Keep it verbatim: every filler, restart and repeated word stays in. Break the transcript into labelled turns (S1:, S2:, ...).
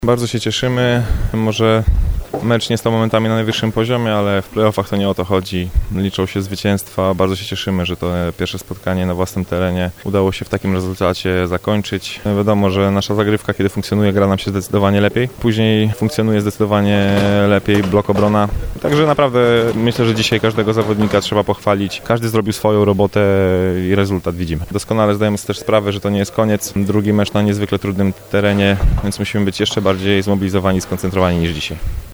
S1: Bardzo się cieszymy, może mecz nie stał momentami na najwyższym poziomie, ale w playoffach to nie o to chodzi. Liczą się zwycięstwa, bardzo się cieszymy, że to pierwsze spotkanie na własnym terenie udało się w takim rezultacie zakończyć. Wiadomo, że nasza zagrywka, kiedy funkcjonuje, gra nam się zdecydowanie lepiej. Później funkcjonuje zdecydowanie lepiej blok obrona. Także naprawdę myślę, że dzisiaj każdego zawodnika trzeba pochwalić. Każdy zrobił swoją robotę i rezultat widzimy. Doskonale zdajemy sobie też sprawę, że to nie jest koniec. Drugi mecz na niezwykle trudnym terenie, więc musimy być jeszcze bardziej zmobilizowani i skoncentrowani niż dzisiaj.